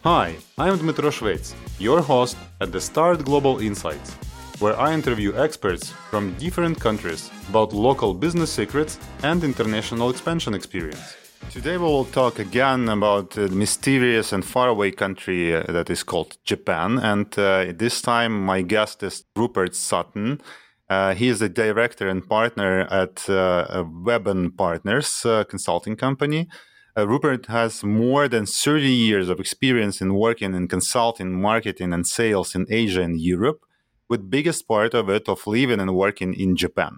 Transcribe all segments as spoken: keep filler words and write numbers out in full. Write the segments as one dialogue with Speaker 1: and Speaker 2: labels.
Speaker 1: Hi, I'm Dmytro Shvets, your host at the Start Global Insights, where I interview experts from different countries about local business secrets and international expansion experience. Today we will talk again about the mysterious and faraway country that is called Japan, and uh, this time my guest is Rupert Sutton. Uh, he is a director and partner at uh, Weben Partners uh, consulting company. Uh, Rupert has more than thirty years of experience in working in consulting, marketing, and sales in Asia and Europe, with biggest part of it of living and working in Japan.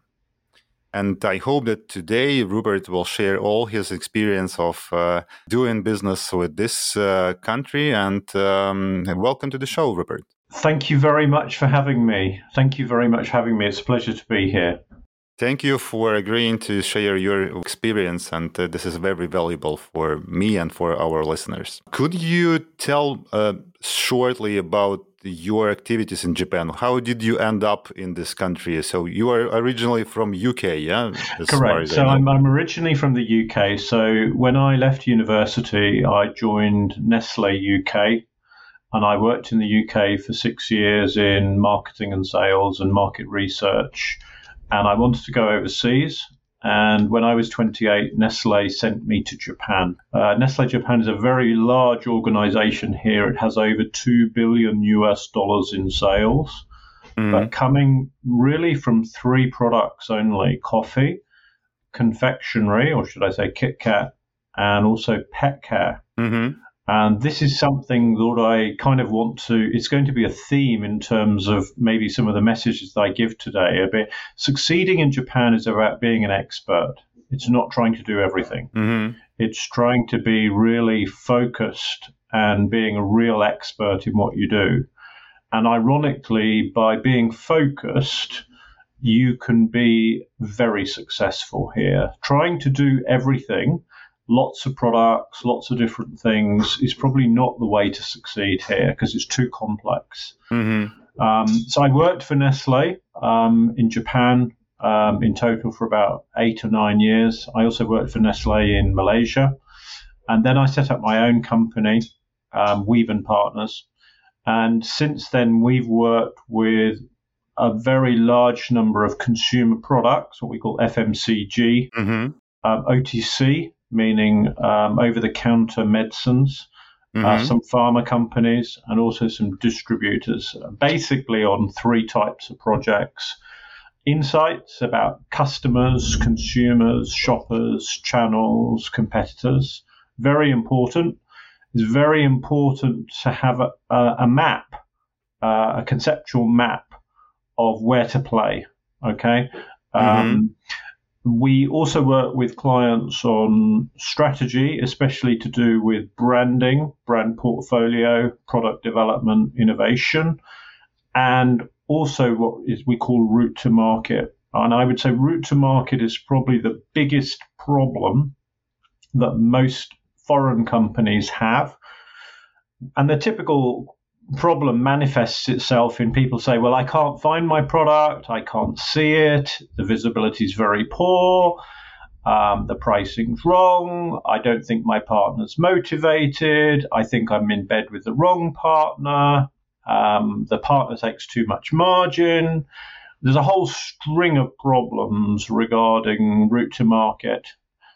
Speaker 1: And I hope that today Rupert will share all his experience of uh, doing business with this uh, country. And um, welcome to the show, Rupert.
Speaker 2: Thank you very much for having me. Thank you very much for having me. It's a pleasure to be here.
Speaker 1: Thank you for agreeing to share your experience, and uh, this is very valuable for me and for our listeners. Could you tell uh, shortly about your activities in Japan? How did you end up in this country? So you are originally from U K, yeah?
Speaker 2: As Correct. So I'm, I'm originally from the U K. So when I left university, I joined Nestle U K. And I worked in the U K for six years in marketing and sales and market research. And I wanted to go overseas. And when I was twenty-eight, Nestle sent me to Japan. Uh, Nestle Japan is a very large organization here. It has over two billion U S dollars in sales, mm-hmm. but coming really from three products only: coffee, confectionery, or should I say Kit Kat, and also pet care. Mm-hmm. And this is something that I kind of want to, it's going to be a theme in terms of maybe some of the messages that I give today. A bit, succeeding in Japan is about being an expert. It's not trying to do everything. Mm-hmm. It's trying to be really focused and being a real expert in what you do. And ironically, by being focused, you can be very successful here. Trying to do everything, lots of products, lots of different things, is probably not the way to succeed here because it's too complex. Mm-hmm. Um, so I worked for Nestle um, in Japan um, in total for about eight or nine years. I also worked for Nestle in Malaysia. And then I set up my own company, um, Weben Partners. And since then, we've worked with a very large number of consumer products, what we call F M C G, mm-hmm. um, O T C, meaning um, over-the-counter medicines, mm-hmm. uh, some pharma companies, and also some distributors, basically on three types of projects. Insights about customers, consumers, shoppers, channels, competitors. Very important. It's very important to have a, a, a map, uh, a conceptual map of where to play, okay? Mm-hmm. Um, We also work with clients on strategy, especially to do with branding, brand portfolio, product development, innovation, and also what is we call route to market. And I would say route to market is probably the biggest problem that most foreign companies have. And the typical problem manifests itself in people say, well, I can't find my product, I can't see it, the visibility is very poor, um, the pricing's wrong, I don't think my partner's motivated, I think I'm in bed with the wrong partner, um, the partner takes too much margin. There's a whole string of problems regarding route to market.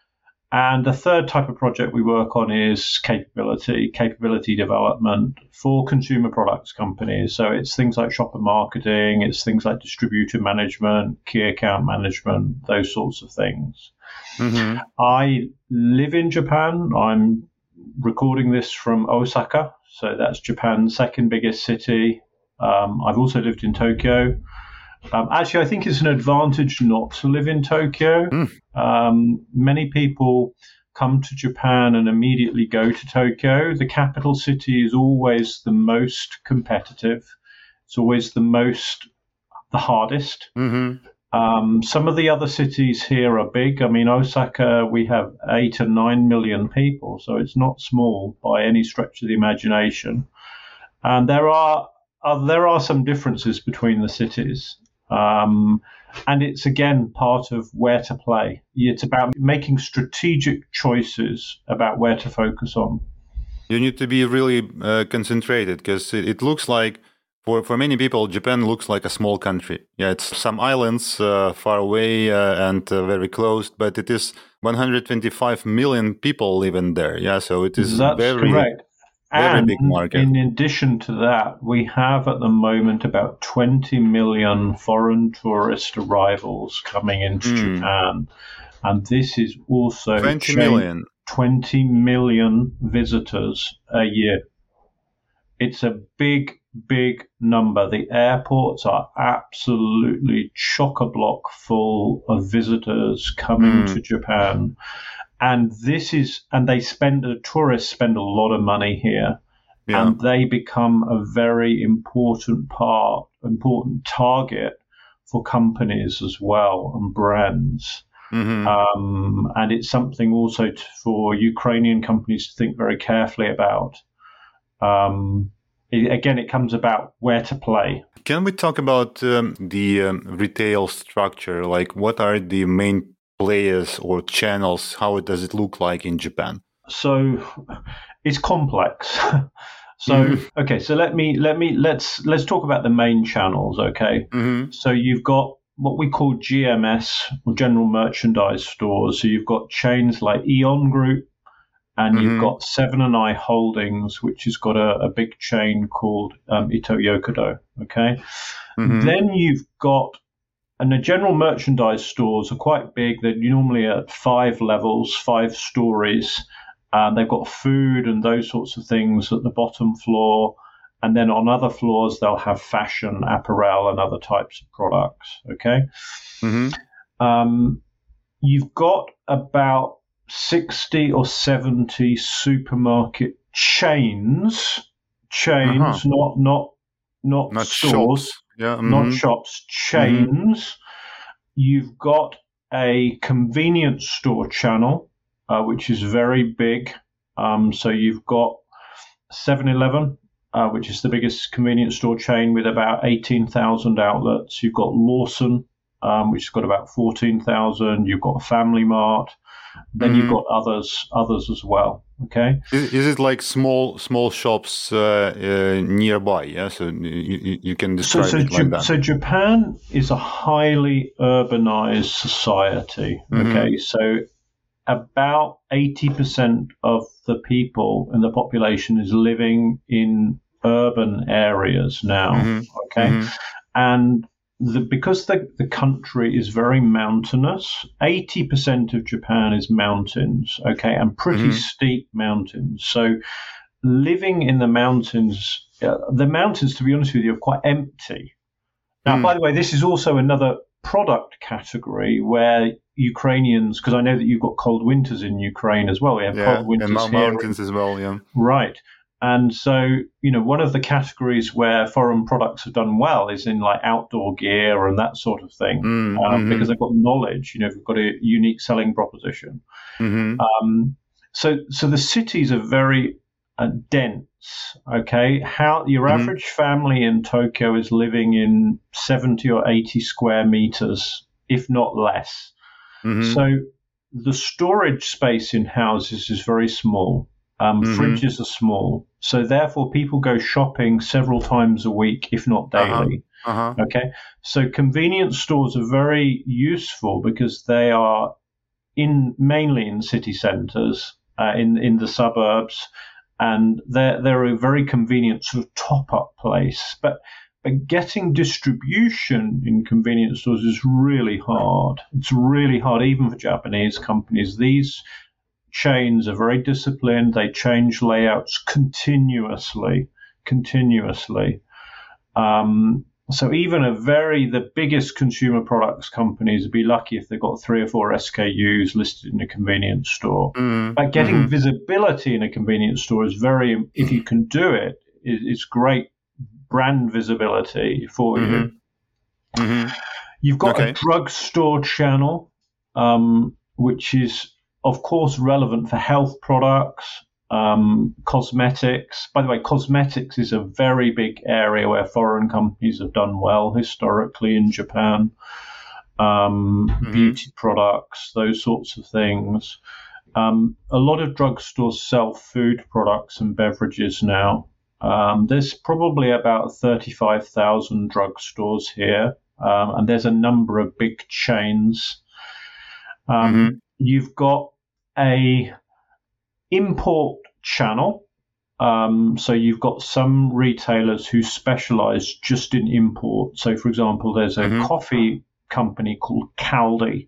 Speaker 2: And the third type of project we work on is capability, capability development for consumer products companies. So it's things like shopper marketing, it's things like distributor management, key account management, those sorts of things. Mm-hmm. I live in Japan. I'm recording this from Osaka. So that's Japan's second biggest city. Um, I've also lived in Tokyo. Um, actually, I think it's an advantage not to live in Tokyo. Mm. Um, many people come to Japan and immediately go to Tokyo. The capital city is always the most competitive. It's always the most, the hardest. Mm-hmm. Um, some of the other cities here are big. I mean, Osaka, we have eight or nine million people, so it's not small by any stretch of the imagination. And there are uh, there are some differences between the cities. Um, and it's, again, part of where to play. It's about making strategic choices about where to focus on.
Speaker 1: You need to be really uh, concentrated because it, it looks like, for, for many people, Japan looks like a small country. Yeah, it's some islands uh, far away uh, and uh, very close, but it is one hundred twenty-five million people living there. Yeah, so it is
Speaker 2: That's
Speaker 1: very,
Speaker 2: correct.
Speaker 1: very
Speaker 2: And
Speaker 1: big market.
Speaker 2: in addition to that, we have at the moment about twenty million foreign tourist arrivals coming into
Speaker 1: Mm.
Speaker 2: Japan. And this is also
Speaker 1: twenty
Speaker 2: cha-
Speaker 1: million.
Speaker 2: twenty million visitors a year. It's a big, big number. The airports are absolutely chock-a-block full of visitors coming
Speaker 1: Mm.
Speaker 2: to Japan. And this is, and they spend, the tourists spend a lot of money here.
Speaker 1: Yeah.
Speaker 2: And they become a very important part, important target for companies as well and brands.
Speaker 1: Mhm.
Speaker 2: Um, and it's something also to, for Ukrainian companies to think very carefully about. Um, it, again, it comes about where to play.
Speaker 1: Can we talk about um, the um, retail structure? Like, what are the main players or channels? How does it look like in Japan?
Speaker 2: So it's complex. So
Speaker 1: Mhm.
Speaker 2: okay, so let me let me let's let's talk about the main channels. Okay,
Speaker 1: Mhm.
Speaker 2: so you've got what we call G M S or general merchandise stores. So you've got chains like Aeon Group, and
Speaker 1: Mhm.
Speaker 2: you've got Seven and I Holdings, which has got a, a big chain called um, Ito Yokodo. Okay,
Speaker 1: Mhm.
Speaker 2: then you've got, and the general merchandise stores are quite big. They're normally at five levels, five stories. Um, they've got food and those sorts of things at the bottom floor. And then on other floors, they'll have fashion, apparel, and other types of products. Okay.
Speaker 1: Mhm.
Speaker 2: Um, you've got about sixty or seventy supermarket chains, chains,
Speaker 1: Uh-huh.
Speaker 2: not, not, not,
Speaker 1: Not
Speaker 2: stores,
Speaker 1: shops. Yeah.
Speaker 2: not
Speaker 1: Mhm.
Speaker 2: shops, chains. You've got a convenience store channel, uh, which is very big. Um, so you've got seven eleven, uh, which is the biggest convenience store chain with about eighteen thousand outlets. You've got Lawson, um, which has got about fourteen thousand. You've got Family Mart. Then you've
Speaker 1: Mhm.
Speaker 2: got others, others as well. Okay.
Speaker 1: Is, is it like small small shops uh, uh, nearby? Yeah, so you, you, you can
Speaker 2: So,
Speaker 1: describe
Speaker 2: so,
Speaker 1: it like
Speaker 2: Ja-
Speaker 1: that.
Speaker 2: so Japan is a highly urbanized society.
Speaker 1: Mhm.
Speaker 2: Okay, so about eighty percent of the people in the population is living in urban areas now.
Speaker 1: Mhm.
Speaker 2: Okay,
Speaker 1: Mhm.
Speaker 2: and the, because the, the country is very mountainous, eighty percent of Japan is mountains. Okay, and pretty
Speaker 1: Mhm.
Speaker 2: steep mountains. So living in the mountains, uh, the mountains, to be honest with you, are quite empty. Now,
Speaker 1: Mm.
Speaker 2: by the way, this is also another product category where Ukrainians, because I know that you've got cold winters in Ukraine as well. We have
Speaker 1: Yeah,
Speaker 2: cold winters
Speaker 1: and mou-
Speaker 2: here.
Speaker 1: mountains as well. Yeah.
Speaker 2: Right. And so, you know, one of the categories where foreign products have done well is in like outdoor gear and that sort of thing,
Speaker 1: Mm.
Speaker 2: um,
Speaker 1: Mhm.
Speaker 2: because they've got knowledge, you know, they've got a unique selling proposition.
Speaker 1: Mhm.
Speaker 2: Um, so, so the cities are very uh, dense. Okay, how your
Speaker 1: Mhm.
Speaker 2: average family in Tokyo is living in seventy or eighty square meters, if not less.
Speaker 1: Mhm.
Speaker 2: So the storage space in houses is very small. Um,
Speaker 1: Mhm.
Speaker 2: Fridges are small, so therefore people go shopping several times a week, if not
Speaker 1: Uh-huh.
Speaker 2: daily.
Speaker 1: Uh-huh.
Speaker 2: Okay, so convenience stores are very useful because they are in mainly in city centres, uh, in in the suburbs, and they're they're a very convenient sort of top up place. But but getting distribution in convenience stores is really hard. It's really hard, even for Japanese companies. These chains are very disciplined. They change layouts continuously, continuously. Um, so even a very, the biggest consumer products companies would be lucky if they've got three or four S K Us listed in a convenience store.
Speaker 1: Mhm.
Speaker 2: But getting
Speaker 1: Mhm.
Speaker 2: visibility in a convenience store is very, if you can do it, it it's great brand visibility for you.
Speaker 1: Mhm. Mhm.
Speaker 2: You've got
Speaker 1: Okay.
Speaker 2: a drugstore channel, um, which is, of course, relevant for health products, um, cosmetics. By the way, cosmetics is a very big area where foreign companies have done well historically in Japan. Um,
Speaker 1: Mhm.
Speaker 2: Beauty products, those sorts of things. Um, a lot of drugstores sell food products and beverages now. Um, there's probably about thirty-five thousand drugstores here, um, and there's a number of big chains. Um,
Speaker 1: Mm-hmm.
Speaker 2: You've got a import channel. Um, so you've got some retailers who specialize just in import. So, for example, there's a
Speaker 1: Mm-hmm.
Speaker 2: coffee company called Caldi,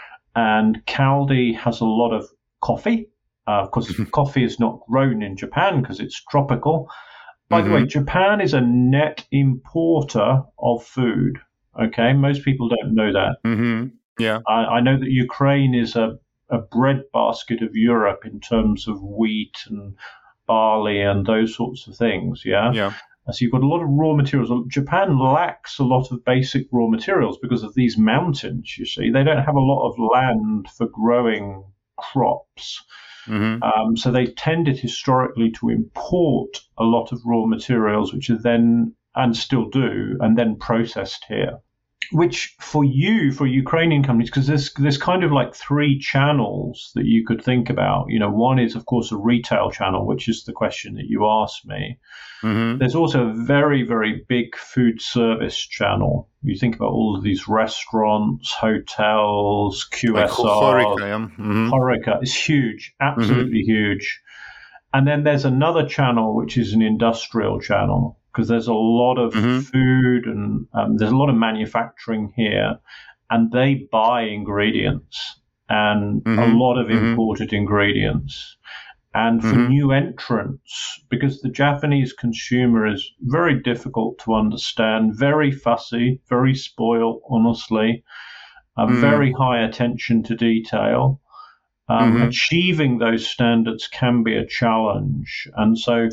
Speaker 2: and Caldi has a lot of coffee. Uh, of course, coffee is not grown in Japan because it's tropical. By the way, Japan is a net importer of food. Okay, most people don't know that.
Speaker 1: Mm-hmm. Yeah.
Speaker 2: I, I know that Ukraine is a, a breadbasket of Europe in terms of wheat and barley and those sorts of things. Yeah.
Speaker 1: Yeah.
Speaker 2: So you've got a lot of raw materials. Japan lacks a lot of basic raw materials because of these mountains. You see, they don't have a lot of land for growing crops.
Speaker 1: Mm-hmm.
Speaker 2: Um, so they tended historically to import a lot of raw materials, which are then, and still do, and then processed here. Which for you, for Ukrainian companies, because there's there's kind of like three channels that you could think about. You know, one is of course a retail channel, which is the question that you asked me.
Speaker 1: Mm-hmm.
Speaker 2: There's also a very, very big food service channel. You think about all of these restaurants, hotels, Q S R.
Speaker 1: Like Horeca, yeah. Mm-hmm.
Speaker 2: Horeca is huge, absolutely mm-hmm. huge. And then there's another channel, which is an industrial channel, because there's a lot of mm-hmm. food and um, there's a lot of manufacturing here, and they buy ingredients and mm-hmm. a lot of imported mm-hmm. ingredients. And for mm-hmm. new entrants, because the Japanese consumer is very difficult to understand, very fussy, very spoiled, honestly, a mm-hmm. very high attention to detail. Um, mm-hmm. Achieving those standards can be a challenge. And so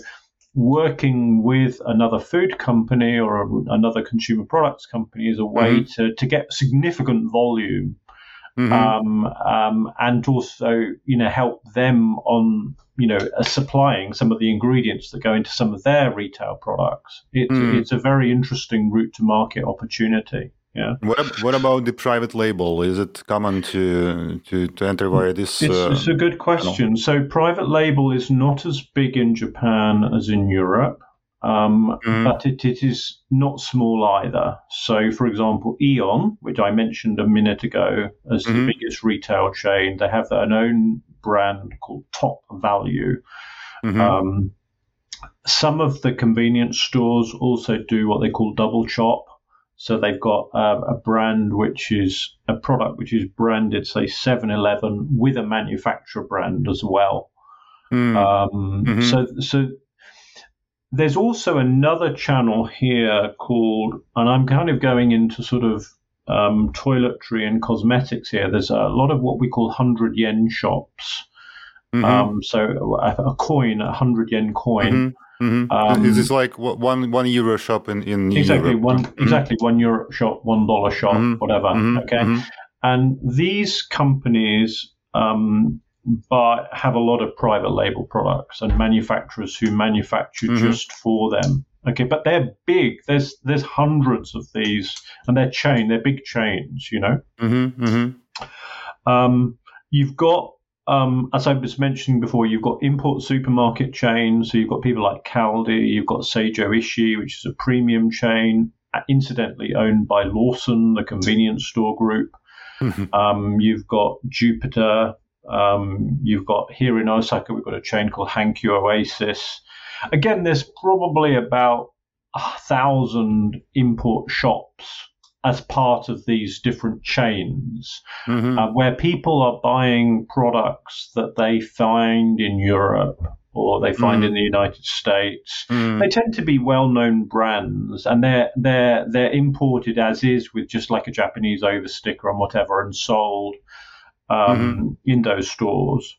Speaker 2: working with another food company or a, another consumer products company is a way mm-hmm. to, to get significant volume. Mm-hmm. Um, um, and also, you know, help them on, you know, uh, supplying some of the ingredients that go into some of their retail products. It, mm. It's a very interesting route to market opportunity. Yeah.
Speaker 1: What What about the private label? Is it common to to, to enter via this?
Speaker 2: It's,
Speaker 1: uh,
Speaker 2: it's a good question. So private label is not as big in Japan as in Europe. Um, mm. But it, it is not small either. So, for example, Aeon, which I mentioned a minute ago as mm-hmm. the biggest retail chain, they have their own brand called Top Value. Mm-hmm. Um, some of the convenience stores also do what they call double chop. So they've got uh, a brand which is a product which is branded, say, seven eleven with a manufacturer brand as well. Mm. Um, mm-hmm. So, so. There's also another channel here called, and I'm kind of going into sort of um, toiletry and cosmetics here. There's a lot of what we call hundred yen shops. Mm-hmm. Um, so a, a coin, a hundred yen coin.
Speaker 1: Mm-hmm. Mm-hmm. Um, Is this like one one euro shop in in
Speaker 2: exactly
Speaker 1: Europe?
Speaker 2: one mm-hmm. exactly one euro shop, one dollar shop, mm-hmm. whatever. Mm-hmm. Okay, mm-hmm. and these companies. Um, but have a lot of private label products and manufacturers who manufacture mm-hmm. just for them. Okay, but they're big. There's there's hundreds of these, and they're chain. They're big chains, you know.
Speaker 1: Mm-hmm. Mm-hmm.
Speaker 2: Um, you've got, um, as I was mentioning before, you've got import supermarket chains. So you've got people like Caldi. You've got Seijo Ishii, which is a premium chain, incidentally owned by Lawson, the convenience store group. Mm-hmm. Um, you've got Jupiter. Um, you've got here in Osaka, we've got a chain called Hankyu Oasis. Again, there's probably about a thousand import shops as part of these different chains, mm-hmm. uh, where people are buying products that they find in Europe or they find mm-hmm. in the United States. Mm-hmm. They tend to be well-known brands, and they're they're they're imported as is with just like a Japanese over sticker and whatever, and sold. Um, mm-hmm. in those stores.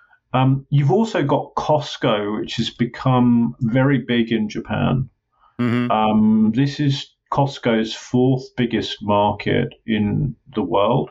Speaker 2: Um, you've also got Costco, which has become very big in Japan. Mm-hmm. Um, this is Costco's fourth biggest market in the world.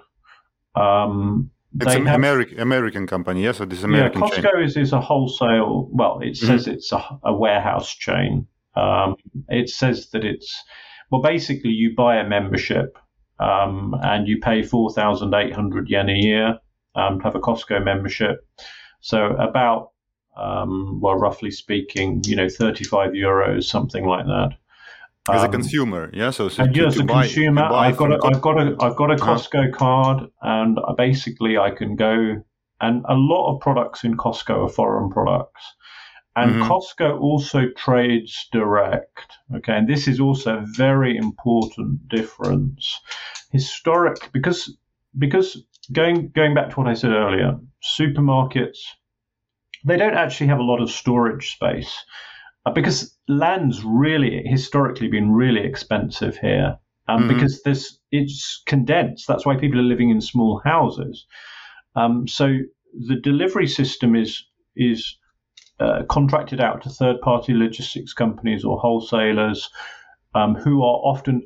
Speaker 2: Um,
Speaker 1: it's an have, American American company, yes? So this American
Speaker 2: yeah, Costco
Speaker 1: chain.
Speaker 2: is, is a wholesale, well, it says mm-hmm. it's a, a warehouse chain. Um, it says that it's, well, basically you buy a membership Um, and you pay four thousand eight hundred yen a year, um, to have a Costco membership. So about, um, well, roughly speaking, you know, thirty-five euros, something like that.
Speaker 1: As a
Speaker 2: Um,
Speaker 1: consumer, yeah. So, so
Speaker 2: and
Speaker 1: to,
Speaker 2: as
Speaker 1: to
Speaker 2: a
Speaker 1: buy,
Speaker 2: consumer,
Speaker 1: to buy
Speaker 2: I've got
Speaker 1: from
Speaker 2: a,
Speaker 1: Co-
Speaker 2: I've got a, I've got a
Speaker 1: Uh-huh.
Speaker 2: Costco card, and basically I can go. And a lot of products in Costco are foreign products, and
Speaker 1: Mhm.
Speaker 2: Costco also trades direct. Okay, and this is also a very important difference. Historic, because because going going back to what I said earlier, supermarkets, they don't actually have a lot of storage space uh, because land's really historically been really expensive here. Um,
Speaker 1: Mhm.
Speaker 2: Because there's it's condensed. That's why people are living in small houses. Um, so the delivery system is is uh, contracted out to third-party logistics companies or wholesalers um, who are often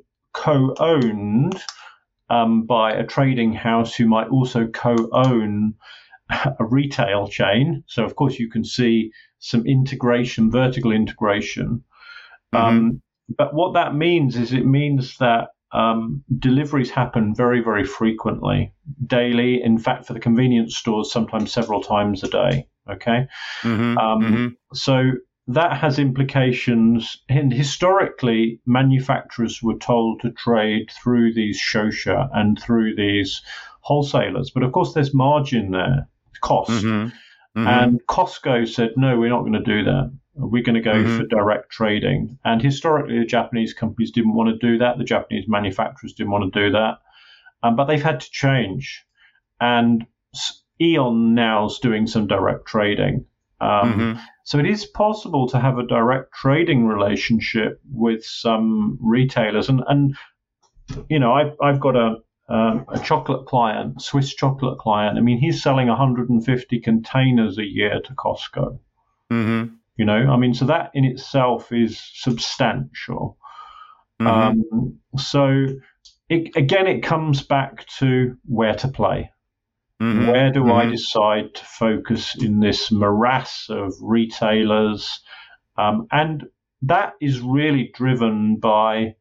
Speaker 2: co-owned um, by a trading house who might also co-own a retail chain. So, of course, you can see some integration, vertical integration.
Speaker 1: Mhm.
Speaker 2: Um, but what that means is it means that um, deliveries happen very, very frequently, daily. In fact, for the convenience stores, sometimes several times a day. Okay.
Speaker 1: Mhm.
Speaker 2: Um,
Speaker 1: Mhm.
Speaker 2: so that has implications. And historically, manufacturers were told to trade through these shosha and through these wholesalers. But of course, there's margin there, cost.
Speaker 1: Mhm. Mhm.
Speaker 2: And Costco said, no, we're not going to do that. We're going to go
Speaker 1: Mhm.
Speaker 2: for direct trading. And historically, the Japanese companies didn't want to do that. The Japanese manufacturers didn't want to do that. Um, but they've had to change. And Aeon now is doing some direct trading. Um,
Speaker 1: Mhm.
Speaker 2: So it is possible to have a direct trading relationship with some retailers. And, and you know, I've, I've got a, um, a chocolate client, Swiss chocolate client. I mean, he's selling one hundred fifty containers a year to Costco.
Speaker 1: Mhm.
Speaker 2: You know, I mean, so that in itself is substantial.
Speaker 1: Mhm.
Speaker 2: Um, so it, again, it comes back to where to play.
Speaker 1: Mhm.
Speaker 2: Where do I
Speaker 1: Mhm.
Speaker 2: decide to focus in this morass of retailers? Um, and that is really driven by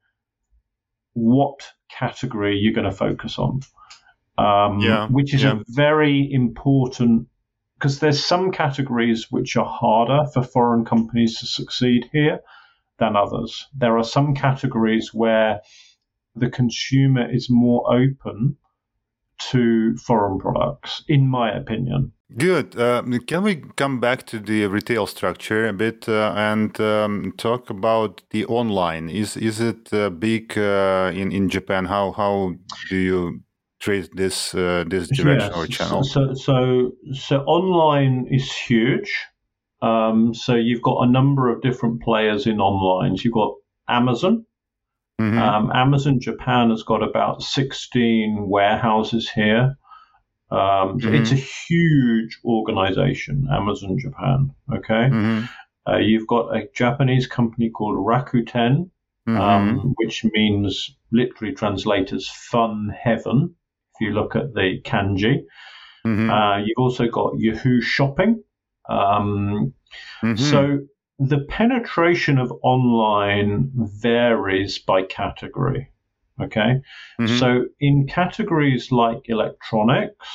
Speaker 2: what category you're going to focus on, um,
Speaker 1: Yeah.
Speaker 2: which is
Speaker 1: Yeah.
Speaker 2: a very important, because there's some categories which are harder for foreign companies to succeed here than others. There are some categories where the consumer is more open to foreign products, in my opinion.
Speaker 1: Good. Uh, can we come back to the retail structure a bit uh, and um, talk about the online? Is is it uh, big uh, in in Japan? How how do you treat this uh, this direction or
Speaker 2: Yes,
Speaker 1: channel?
Speaker 2: so so so online is huge. Um, so you've got a number of different players in online. So you've got Amazon.
Speaker 1: Mm-hmm.
Speaker 2: Um, Amazon Japan has got about sixteen warehouses here. Um, so
Speaker 1: Mm-hmm.
Speaker 2: it's a huge organization, Amazon Japan. Okay.
Speaker 1: Mm-hmm.
Speaker 2: Uh, you've got a Japanese company called Rakuten,
Speaker 1: Mm-hmm.
Speaker 2: um, which means literally translated as fun heaven, if you look at the kanji.
Speaker 1: Mm-hmm.
Speaker 2: Uh, you've also got Yahoo Shopping. Um,
Speaker 1: Mm-hmm.
Speaker 2: So the penetration of online varies by category. Okay.
Speaker 1: Mm-hmm.
Speaker 2: So in categories like electronics,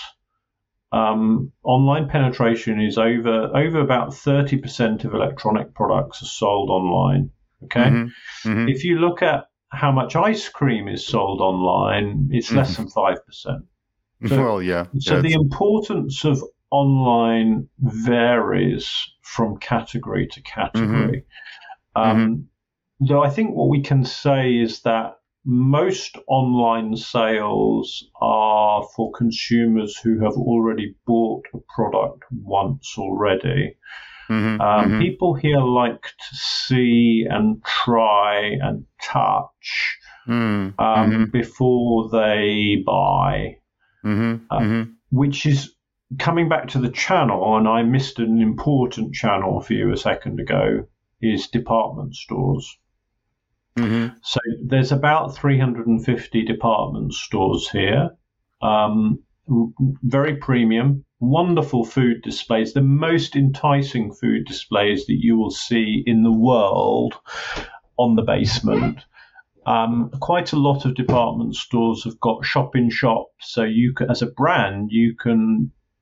Speaker 2: um, online penetration is over over about thirty percent of electronic products are sold online. Okay.
Speaker 1: Mm-hmm. Mm-hmm.
Speaker 2: If you look at how much ice cream is sold online, it's
Speaker 1: Mm-hmm.
Speaker 2: less than five percent. So,
Speaker 1: well, yeah.
Speaker 2: so
Speaker 1: yeah,
Speaker 2: the importance of online varies from category to category.
Speaker 1: Mm-hmm.
Speaker 2: Um,
Speaker 1: Mm-hmm.
Speaker 2: Though I think what we can say is that most online sales are for consumers who have already bought a product once already.
Speaker 1: Mm-hmm.
Speaker 2: Um,
Speaker 1: Mm-hmm.
Speaker 2: People here like to see and try and touch
Speaker 1: Mm-hmm.
Speaker 2: um,
Speaker 1: Mm-hmm.
Speaker 2: before they buy.
Speaker 1: Mm-hmm.
Speaker 2: Uh,
Speaker 1: Mm-hmm.
Speaker 2: which is coming back to the channel, and I missed an important channel for you a second ago, is department stores.
Speaker 1: Mm-hmm.
Speaker 2: So there's about three hundred fifty department stores here, um, very premium, wonderful food displays, the most enticing food displays that you will see in the world on the basement. Um, quite a lot of department stores have got shop in shop, so you can, as a brand, you can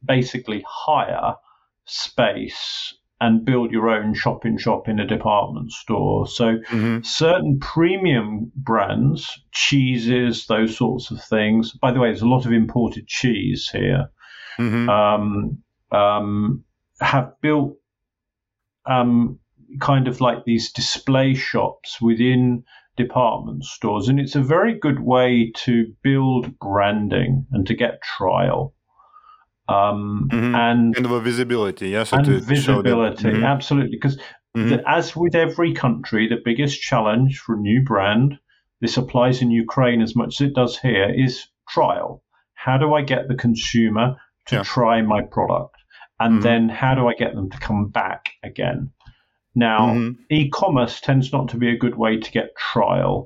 Speaker 2: basically hire space and build your own shop in shop in a department store. So mm-hmm. certain premium brands, cheeses, those sorts of things. By the way, there's a lot of imported cheese here. Mm-hmm. Um, um, have built um, kind of like these display shops within department stores, and it's a very good way to build branding and to get trial. Um,
Speaker 1: mm-hmm.
Speaker 2: and
Speaker 1: kind of a visibility, yes, yeah? so
Speaker 2: and
Speaker 1: to
Speaker 2: visibility,
Speaker 1: mm-hmm.
Speaker 2: absolutely. Because
Speaker 1: mm-hmm.
Speaker 2: as with every country, the biggest challenge for a new brand, this applies in Ukraine as much as it does here, is trial. How do I get the consumer to yeah. try my product, and mm-hmm. then how do I get them to come back again? Now, mm-hmm. e-commerce tends not to be a good way to get trial.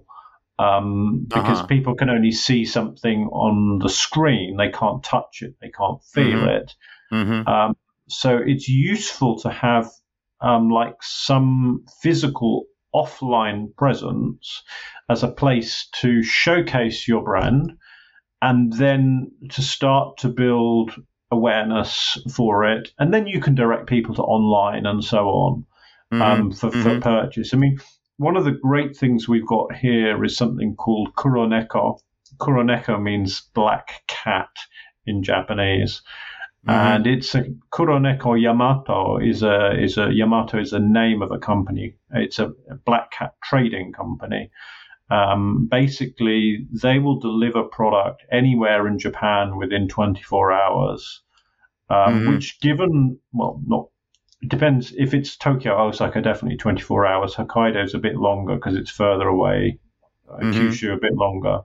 Speaker 2: Um, because uh-huh. people can only see something on the screen. They can't touch it. They can't feel mm-hmm. it. Mm-hmm. Um, so it's useful to have um, like some physical offline presence as a place to showcase your brand and then to start to build awareness for it. And then you can direct people to online and so on mm-hmm. um, for, mm-hmm. for purchase. I mean, one of the great things we've got here is something called Kuroneko. Kuroneko means black cat in Japanese. Mm-hmm. And it's a Kuroneko Yamato is a is a Yamato is the name of a company. It's a, a black cat trading company. Um, basically, they will deliver product anywhere in Japan within twenty-four hours, um, mm-hmm. which given, well, not It depends. If it's Tokyo, Osaka, definitely twenty-four hours. Hokkaido is a bit longer because it's further away. Uh, mm-hmm. Kyushu a bit longer.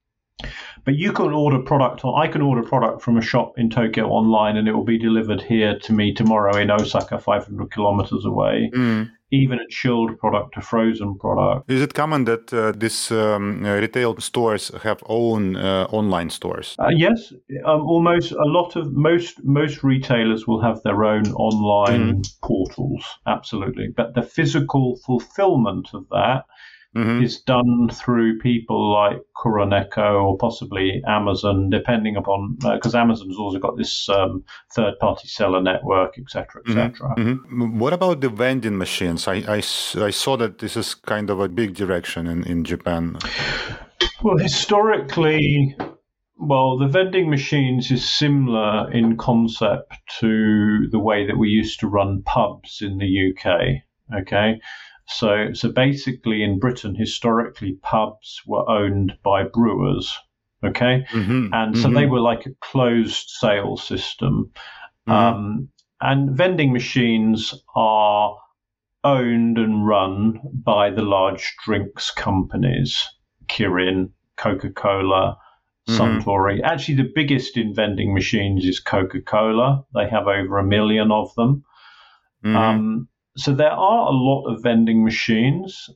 Speaker 2: But you can order product. On, I can order product from a shop in Tokyo online, and it will be delivered here to me tomorrow in Osaka, five hundred kilometers away. Mm. Even a chilled product, a frozen product.
Speaker 1: Is it common that uh, these um, uh, retail stores have own uh, online stores?
Speaker 2: Uh, yes, um, almost a lot of most most retailers will have their own online mm. portals. Absolutely, but the physical fulfillment of that mm-hmm. is done through people like Kuroneko or possibly Amazon, depending upon because uh, Amazon's also got this um, third-party seller network, et cetera, et cetera.
Speaker 1: Mm-hmm. Mm-hmm. What about the vending machines? I, I, I saw that this is kind of a big direction in, in Japan.
Speaker 2: Well, historically, well, the vending machines is similar in concept to the way that we used to run pubs in the U K. Okay. So, so basically, in Britain, historically, pubs were owned by brewers, okay, mm-hmm, and so mm-hmm. they were like a closed sales system. Mm-hmm. Um, and vending machines are owned and run by the large drinks companies, Kirin, Coca-Cola, mm-hmm. Suntory. Actually, the biggest in vending machines is Coca-Cola. They have over a million of them. Mm-hmm. Um, So there are a lot of vending machines.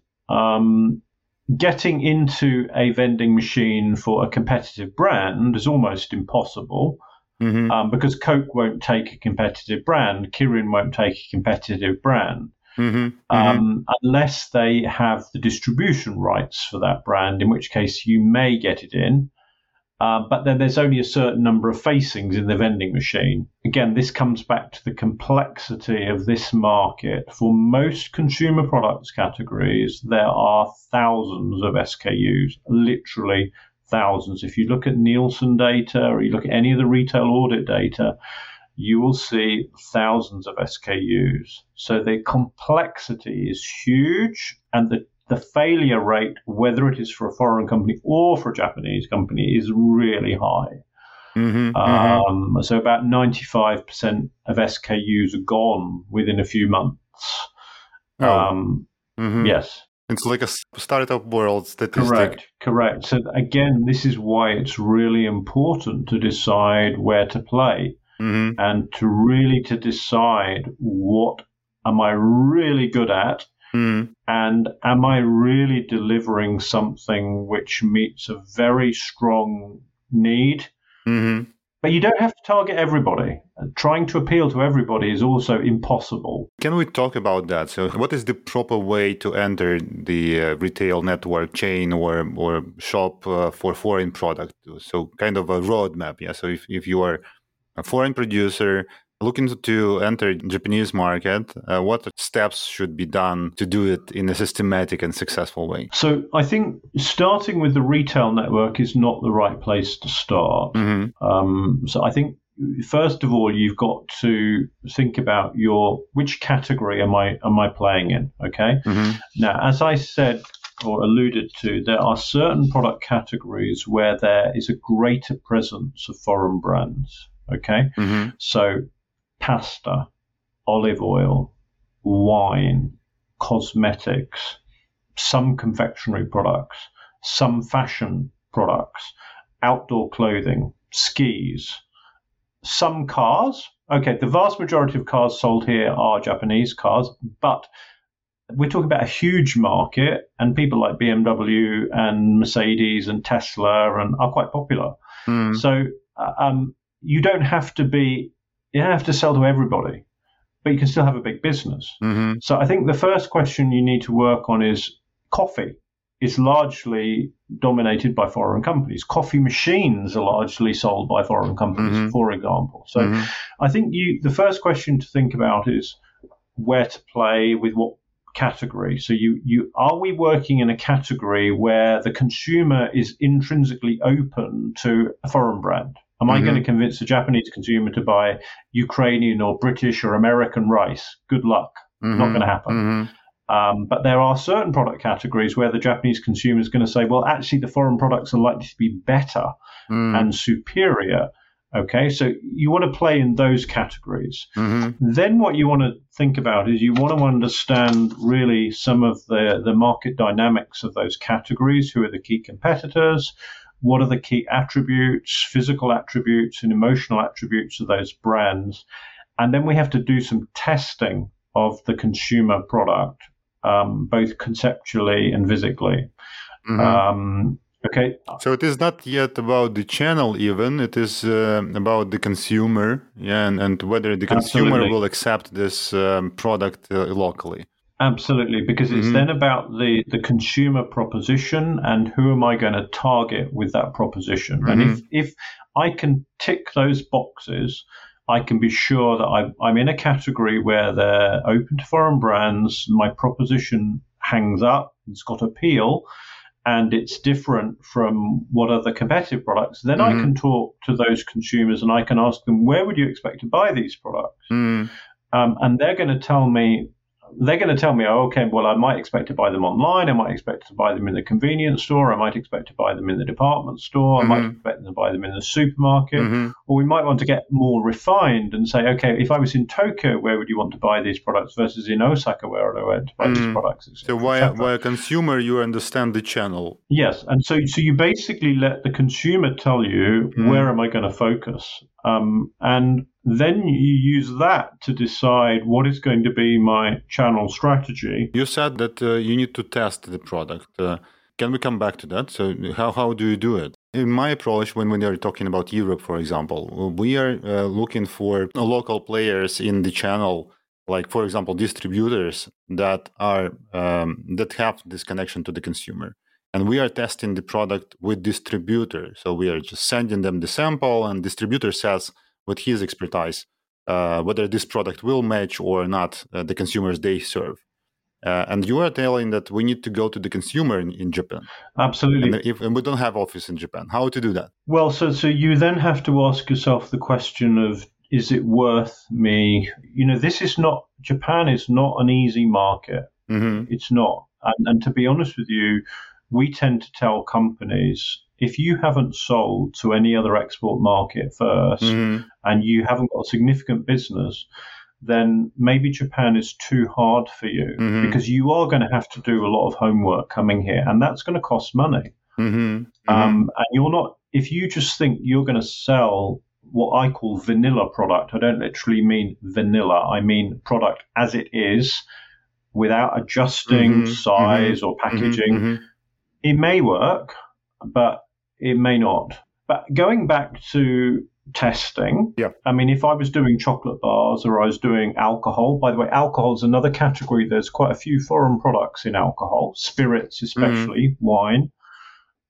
Speaker 2: Um, getting into a vending machine for a competitive brand is almost impossible mm-hmm. um, because Coke won't take a competitive brand, Kirin won't take a competitive brand mm-hmm. Um, mm-hmm. unless they have the distribution rights for that brand, in which case you may get it in. Uh, but then there's only a certain number of facings in the vending machine. Again, this comes back to the complexity of this market. For most consumer products categories, there are thousands of S K Us, literally thousands. If you look at Nielsen data or you look at any of the retail audit data, you will see thousands of S K Us. So the complexity is huge, and the The failure rate, whether it is for a foreign company or for a Japanese company, is really high. Mm-hmm, um, mm-hmm. So about ninety-five percent of S K Us are gone within a few months. Oh. Um, mm-hmm. Yes.
Speaker 1: It's like a startup world statistic.
Speaker 2: Correct, correct. So again, this is why it's really important to decide where to play mm-hmm. and to really to decide what am I really good at. Mm. And am I really delivering something which meets a very strong need? Mm-hmm. But you don't have to target everybody. Trying to appeal to everybody is also impossible.
Speaker 1: Can we talk about that? So what is the proper way to enter the uh, retail network chain or or shop uh, for foreign product? So kind of a roadmap. Yeah. So if, if you are a foreign producer looking to enter the Japanese market, uh, what steps should be done to do it in a systematic and successful way?
Speaker 2: So I think starting with the retail network is not the right place to start. Mm-hmm. Um, so I think, first of all, you've got to think about your which category am I am I playing in? Okay. Mm-hmm. Now, as I said or alluded to, there are certain product categories where there is a greater presence of foreign brands. Okay. Mm-hmm. So pasta, olive oil, wine, cosmetics, some confectionery products, some fashion products, outdoor clothing, skis, some cars. Okay, the vast majority of cars sold here are Japanese cars, but we're talking about a huge market, and people like B M W and Mercedes and Tesla and are quite popular. Mm. So um, you don't have to be You don't have to sell to everybody, but you can still have a big business. Mm-hmm. So I think the first question you need to work on is coffee is largely dominated by foreign companies. Coffee machines are largely sold by foreign companies, mm-hmm. for example. So mm-hmm. I think you the first question to think about is where to play with what category. So you, you are we working in a category where the consumer is intrinsically open to a foreign brand? Am I mm-hmm. going to convince the Japanese consumer to buy Ukrainian or British or American rice? Good luck. Mm-hmm. Not going to happen. Mm-hmm. Um, but there are certain product categories where the Japanese consumer is going to say, well, actually, the foreign products are likely to be better mm. and superior. Okay, so you want to play in those categories. Mm-hmm. Then what you want to think about is you want to understand really some of the, the market dynamics of those categories. Who are the key competitors? What are the key attributes, physical attributes and emotional attributes of those brands? And then we have to do some testing of the consumer product, um, both conceptually and physically. Mm-hmm. Um, okay.
Speaker 1: So it is not yet about the channel even, it is uh, about the consumer, yeah, and, and whether the consumer Absolutely. Will accept this um, product uh, locally.
Speaker 2: Absolutely, because it's mm-hmm. then about the, the consumer proposition and who am I going to target with that proposition. Mm-hmm. And if, if I can tick those boxes, I can be sure that I, I'm in a category where they're open to foreign brands, my proposition hangs up, it's got appeal, and it's different from what are the competitive products, then mm-hmm. I can talk to those consumers and I can ask them, where would you expect to buy these products? Mm-hmm. Um, and they're going to tell me, They're going to tell me, oh, okay, well, I might expect to buy them online. I might expect to buy them in the convenience store. I might expect to buy them in the department store. Mm-hmm. I might expect to buy them in the supermarket. Mm-hmm. Or we might want to get more refined and say, okay, if I was in Tokyo, where would you want to buy these products versus in Osaka, where would I want to buy mm-hmm. these products? Et cetera,
Speaker 1: so why, why a consumer, you understand the channel.
Speaker 2: Yes. And so, so you basically let the consumer tell you, mm-hmm. where am I going to focus? Um, and then you use that to decide what is going to be my channel strategy.
Speaker 1: You said that uh, you need to test the product. Uh, can we come back to that? So how, how do you do it? In my approach, when we are talking about Europe, for example, we are uh, looking for local players in the channel, like, for example, distributors that are um, that have this connection to the consumer. And we are testing the product with distributors. So we are just sending them the sample, and distributor says, with his expertise, uh, whether this product will match or not uh, the consumers they serve. Uh, and you are telling that we need to go to the consumer in, in Japan.
Speaker 2: Absolutely.
Speaker 1: And, if, and we don't have office in Japan. How to do that?
Speaker 2: Well, so so you then have to ask yourself the question of, is it worth me? You know, this is not, Japan is not an easy market. Mm-hmm. It's not. And, and to be honest with you, we tend to tell companies, if you haven't sold to any other export market first mm-hmm. and you haven't got a significant business, then maybe Japan is too hard for you mm-hmm. because you are going to have to do a lot of homework coming here, and that's going to cost money. Mm-hmm. Mm-hmm. Um, and you're not, if you just think you're going to sell what I call vanilla product, I don't literally mean vanilla, I mean product as it is without adjusting mm-hmm. size mm-hmm. or packaging. Mm-hmm. It may work, but it may not. But going back to testing,
Speaker 1: yeah.
Speaker 2: I mean, if I was doing chocolate bars or I was doing alcohol, by the way, alcohol is another category. There's quite a few foreign products in alcohol, spirits especially, mm. wine.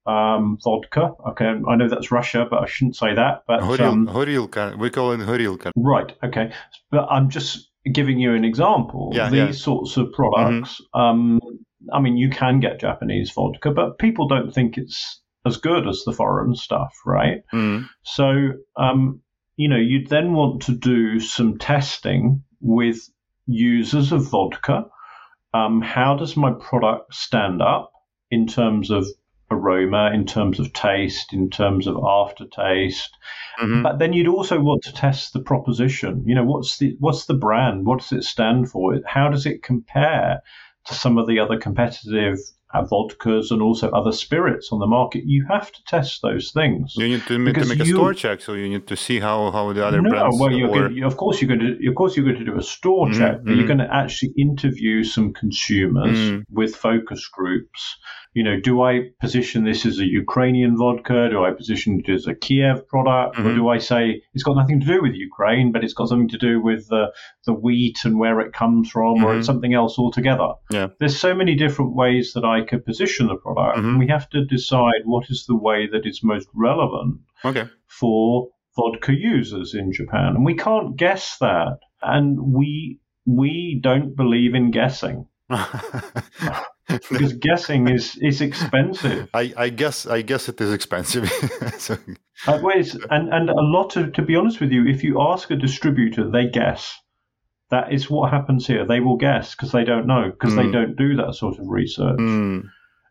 Speaker 2: um, vodka. Okay, I know that's Russia, but I shouldn't say that. But
Speaker 1: Horil,
Speaker 2: um,
Speaker 1: Horilka, we call it Horilka.
Speaker 2: Right. Okay, but I'm just giving you an example.
Speaker 1: Yeah,
Speaker 2: These
Speaker 1: yeah.
Speaker 2: sorts of products. Mm-hmm. Um, I mean, you can get Japanese vodka, but people don't think it's as good as the foreign stuff, right?
Speaker 1: Mm.
Speaker 2: So, um, you know, you'd then want to do some testing with users of vodka. Um, how does my product stand up in terms of aroma, in terms of taste, in terms of aftertaste? Mm-hmm. But then you'd also want to test the proposition. You know, what's the what's the brand? What does it stand for? How does it compare to some of the other competitive uh, vodkas and also other spirits on the market? You have to test those things.
Speaker 1: You need to make, to make a you, store check, so you need to see how, how the other
Speaker 2: no,
Speaker 1: brands.
Speaker 2: Well, you're
Speaker 1: or...
Speaker 2: going to, of course you're going to of course you're going to do a store mm-hmm, check, but mm-hmm. you're going to actually interview some consumers mm-hmm. with focus groups. You know, do I position this as a Ukrainian vodka? Do I position it as a Kiev product? Mm-hmm. Or do I say it's got nothing to do with Ukraine, but it's got something to do with the, the wheat and where it comes from, mm-hmm. or it's something else altogether?
Speaker 1: Yeah.
Speaker 2: There's so many different ways that I could position the product. Mm-hmm. And we have to decide what is the way that is most relevant
Speaker 1: okay.
Speaker 2: for vodka users in Japan. And we can't guess that. And we we don't believe in guessing. Because guessing is, is expensive.
Speaker 1: I, I guess I guess it is expensive. so.
Speaker 2: uh, ways, and and a lot of, to be honest with you, if you ask a distributor, they guess. That is what happens here. They will guess because they don't know, because mm. they don't do that sort of research.
Speaker 1: Mm.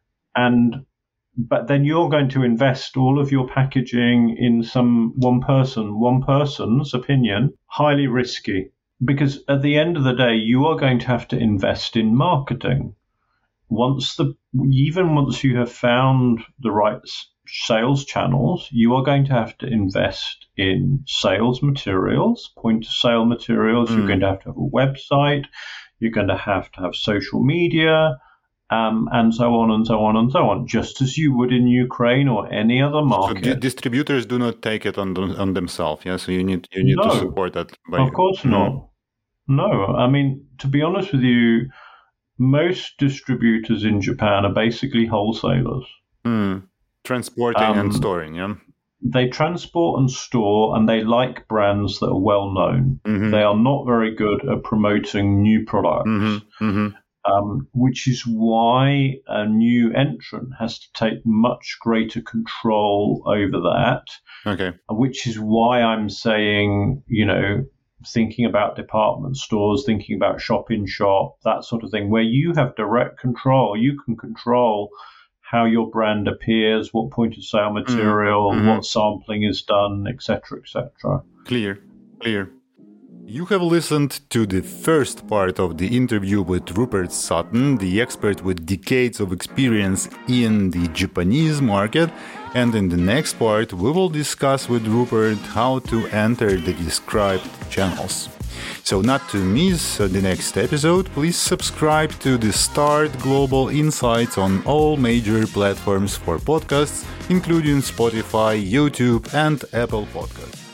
Speaker 2: And but then you're going to invest all of your packaging in some one person, one person's opinion, highly risky. Because at the end of the day, you are going to have to invest in marketing. Once the even once you have found the right sales channels, you are going to have to invest in sales materials, point of sale materials. Mm. You're going to have to have a website. You're going to have to have social media, um, and so on and so on and so on, just as you would in Ukraine or any other market.
Speaker 1: So d- distributors do not take it on them, on themselves. Yeah, so you need you need
Speaker 2: no,
Speaker 1: to support that. By,
Speaker 2: of course
Speaker 1: mm.
Speaker 2: not. No, I mean, to be honest with you, most distributors in Japan are basically wholesalers.
Speaker 1: Mm. Transporting um, and storing, yeah?
Speaker 2: They transport and store, and they like brands that are well known. Mm-hmm. They are not very good at promoting new products, mm-hmm. Mm-hmm. Um, which is why a new entrant has to take much greater control over that.
Speaker 1: Okay.
Speaker 2: Which is why I'm saying, you know, thinking about department stores, thinking about shop in shop, that sort of thing, where you have direct control. You can control how your brand appears, what point of sale material, mm-hmm. what sampling is done, et cetera, et cetera.
Speaker 1: Clear, clear. You have listened to the first part of the interview with Rupert Sutton, the expert with decades of experience in the Japanese market. And in the next part, we will discuss with Rupert how to enter the described channels. So not to miss the next episode, please subscribe to the Start Global Insights on all major platforms for podcasts, including Spotify, YouTube, and Apple Podcasts.